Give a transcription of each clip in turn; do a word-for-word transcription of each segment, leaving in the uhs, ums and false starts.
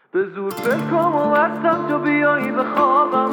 به زور پلکام و بستم تو بیایی به خوابم.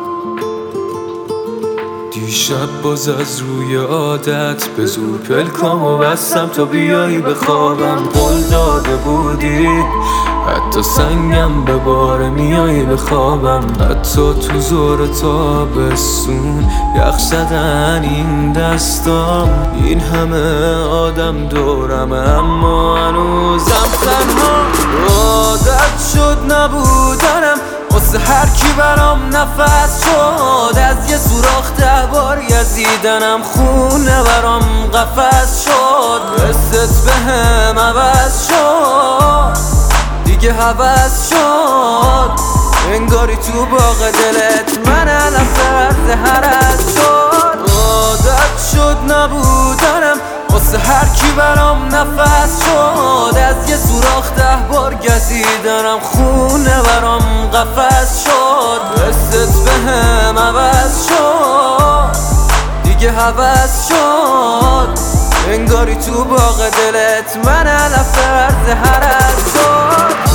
دیشب باز از روی عادت به زور پلکام و بستم تا بیایی به خوابم. قول داده بودی حتی سنگم به بار میایی به خوابم. حتی تو زور تابستون یخ زدن این دستام. این همه آدم دورم اما هنوزم تنها. عادت شد نبودنم واسه هر کی برام نفس شد. از یه سوراخ ده بار گزیدنم خونه برام قفس شد. حست بهم عوض شد دیگه هوس شد. انگاری تو باغ دلت من علف عرض هرس شد. عادت شد نبودنم واسه هر کی برام نفس شد. از یه سوراخ ده بار گزیدنم خونه برام قفس شد. حست بهم عوض شد دیگه هوس شد. انگاری تو باغ دلت من علف عرض هرس شد.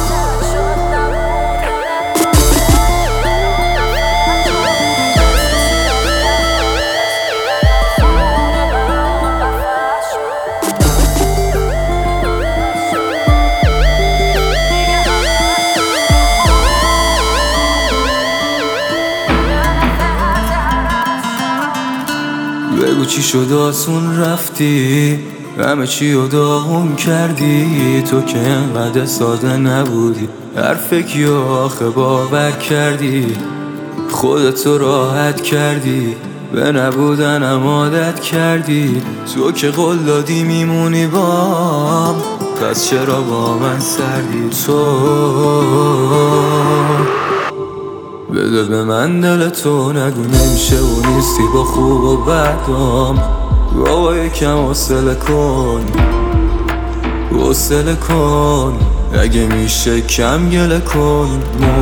بگو چی شد آسون رفتی همه چی رو داغون کردی. تو که انقدر ساده نبودی حرف کیو آخه باور کردی. خودتو راحت کردی به نبودنم عادت کردی. تو که قول دادی میمونی بام پس چرا با من سردی. تو بده به من دل تو نگو نمیشه و نیستی با خوب و بدام. بابا یکم حوصله کن حوصله کن اگه میشه کم گله کن.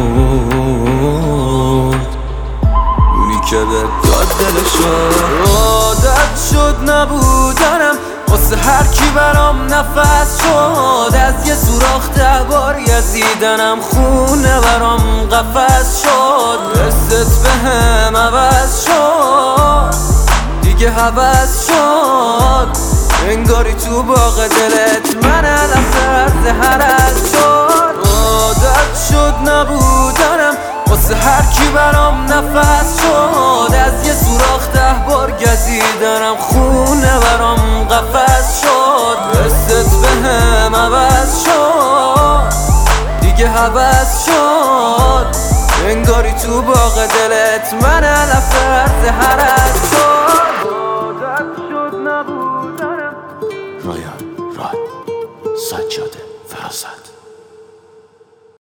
مرد اونی که به داد دلشو. عادت شد نبودنم واسه هر کی برام نفس شد. از یه سوراخ ده بار گزیدنم خونه برام قفس شد. حست بهم عوض شد دیگه هوس شد. انگاری تو باغ دلت من علف عرض هرس شد. عادت شد نبودنم واسه هر کی برام نفس شد. از یه سوراخ ده بار گزیدنم خونه برام قفس شد. حست بهم عوض شد دیگه هوس شد. انگاری تو باغ دلت من علف عرض هرس شد. عادت شد نبودنم. رایان راد سجاده فرازد.